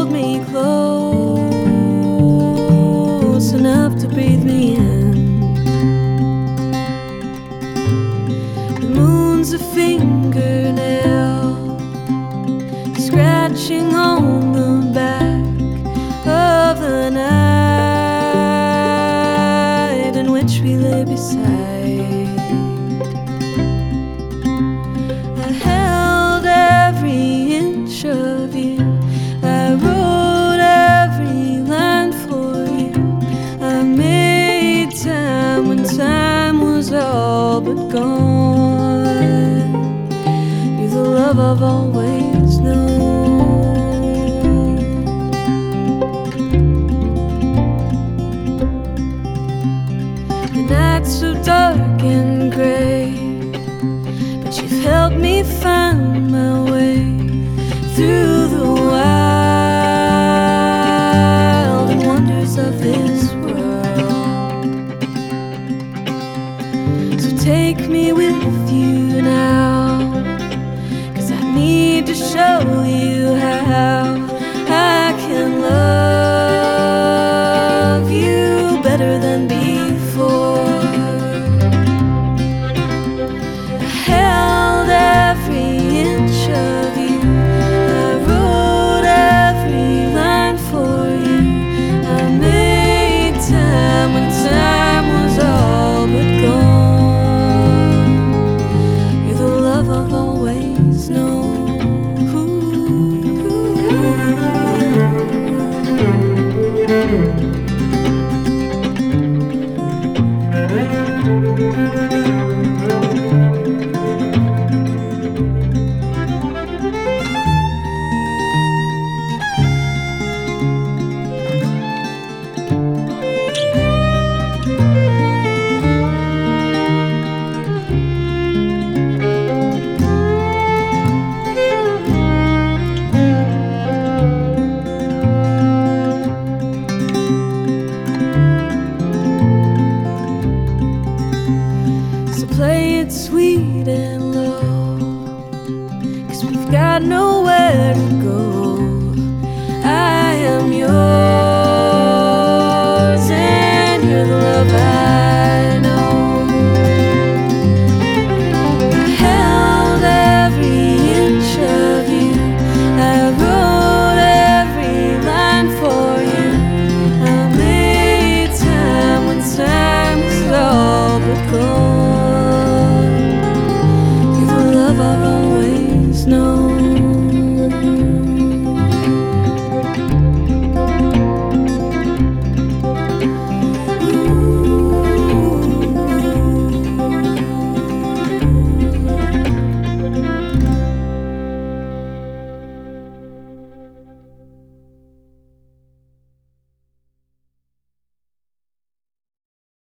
hold me close enough to breathe me in. The moon's a fingernail scratching on the back of the night in which we lay beside. I held every inch of you, I wrote every line for you. I made time when time was all but gone. You're the love I've always known. The nights so dark and gray, but you've helped me find my way through the wild and wonders of this world. So take me with you now, 'cause I need to show you how I can love you better than before. I held every inch of you, I wrote every line for you. I made time when time was all but gone. You're the love I've always known. Play it sweet and low, 'cause we've got nowhere to go. I am yours and you're the love I know. I held every inch of you, I wrote every line for you. I made time when time was all but gone. I've always known.